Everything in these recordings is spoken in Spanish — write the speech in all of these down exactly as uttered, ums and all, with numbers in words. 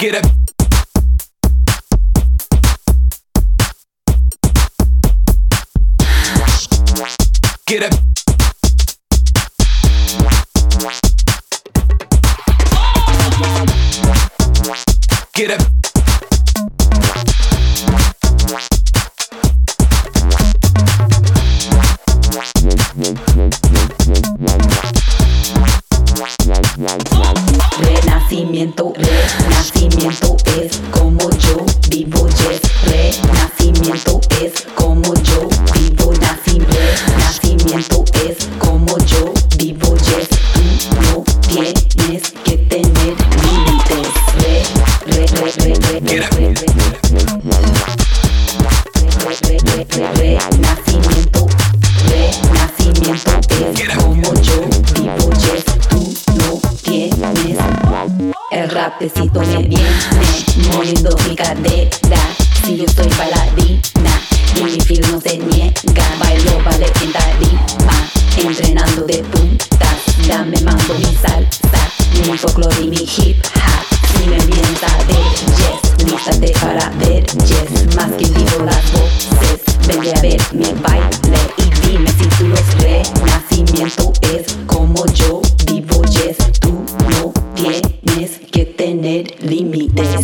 Get up. Get up. Get up. Renacimiento, renacimiento es como yo vivo, yes. Renacimiento es como yo vivo, nací. Renacimiento es como yo vivo, yes. Tú no tienes que tener límites. Re, re, re, re, re, re, re, re, re, re, re, re, renacimiento, renacimiento es como yo vivo, yes. Tú no tienes. El rapecito me viene moviendo mi cadera. Si yo soy bailarina y mi feel no se niega, bailo ballet en tarima, entrenando de puntas. Dame mambo mi salsa, mi folklore y mi hip hop. Si me vienes a ver, yes, lístate para ver, yes. Más que digo las voces, vente a ver mi baile y dime si tú los renacimiento es como yo vivo, yes. Tú no tienes que tener límites.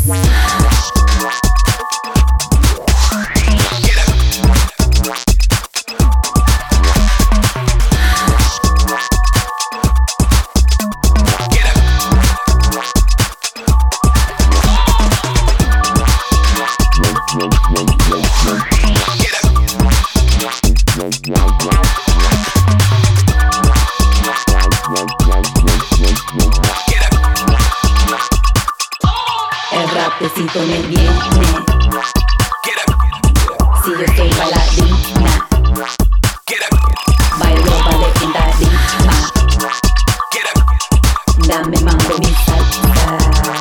El rapecito me viene. Si yo soy bailarina, bailo ballet en tarima, dame mambo mi salsa.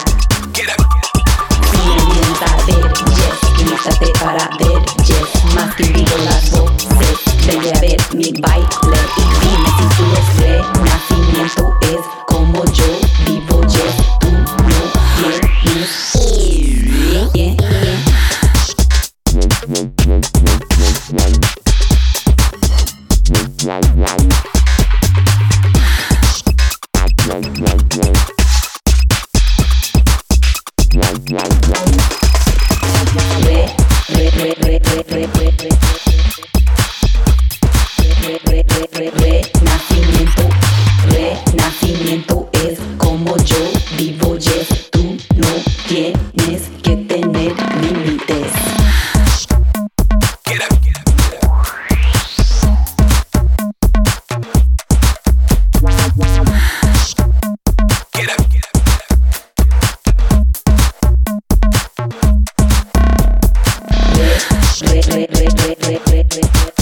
Si me vienes a ver, yes, lístate para ver, yes. Más que digo las voces, vente a ver mi baile y dime si tú los renacimiento es como yo vivo, yes. Tú no tienes. Yeah, yeah. Re, re, re, re, re, re, re, re. Re, re, re, re, re, renacimiento, renacimiento es como yo vivo, yes. Tú no tienes que tener límites. Get up. Get up. Re, re, re, re, re, re, re, re.